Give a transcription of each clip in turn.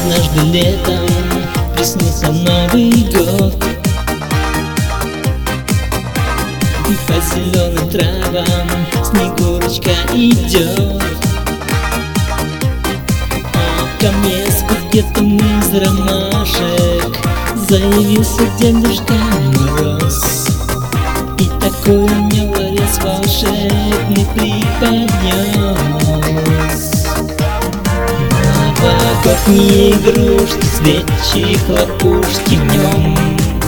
Однажды летом приснился Новый год, и по зеленым травам Снегурочка идет. А ко мне с букетом из ромашек заявился Дедушка Мороз, и такой мне ларец волшебный преподнес. Новогодние игрушки, свечи, хлопушки в нем,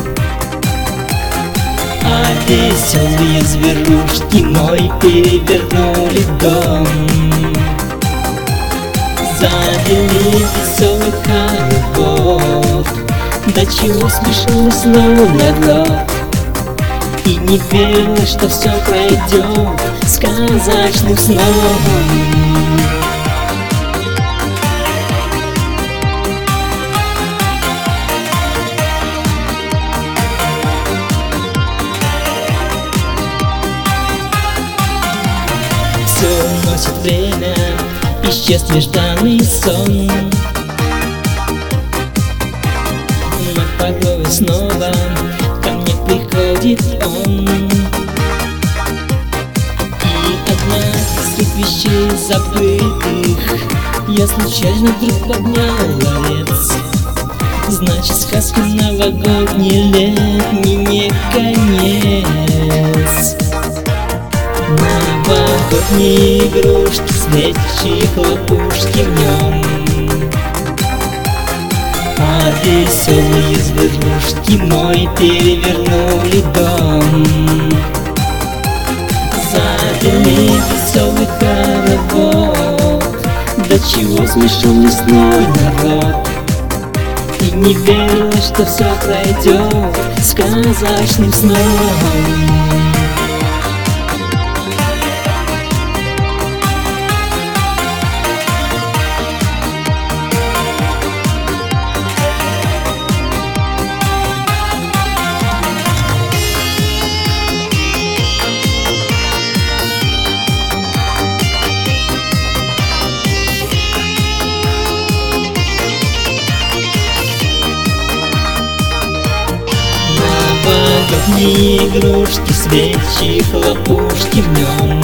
а веселые зверушки мой перевернули дом. Завели веселый хоровод, до чего смешно снова народ, и не верилось, что все пройдет сказочным сном. Все носит время, исчез нежданный сон, но порой снова ко мне приходит он. И одна из тех вещей забытых я случайно вдруг поднял ларец. Значит, сказка новогодний летний не конец. Новогодние игрушки, свечи, хлопушки в нем, а веселые зверушки мой перевернули дом. Завели веселый хоровод, до чего смешон лесной народ, и не верилось, что все пройдет сказочным сном. Новогодние игрушки, свечи, хлопушки в нем,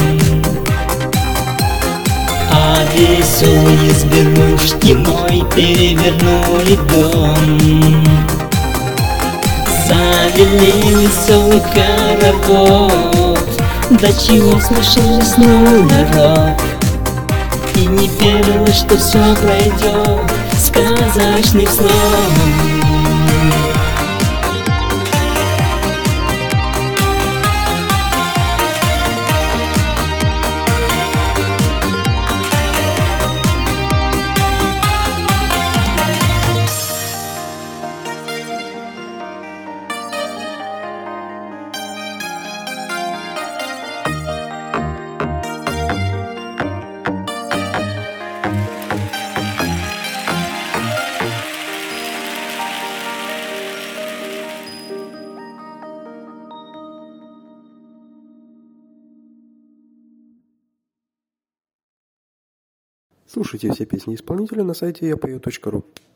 а веселые зверушки мой перевернули дом. Завели веселый хоровод, до чего смешон лесной народ, и не верилось, что все пройдет сказочным сном. Слушайте все песни исполнителя на сайте yapою.ru.